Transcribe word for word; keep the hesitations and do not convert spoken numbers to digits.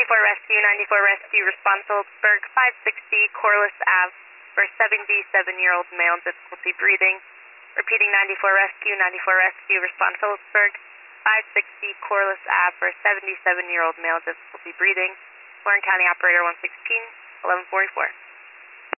ninety-four Rescue, ninety-four Rescue, respond Phillipsburg, five sixty Corliss Ave for seventy-seven-year-old male, difficulty breathing. Repeating ninety-four Rescue, ninety-four Rescue, respond Phillipsburg, five sixty Corliss Ave for seventy-seven-year-old male, difficulty breathing. Warren County Operator one sixteen, eleven forty-four.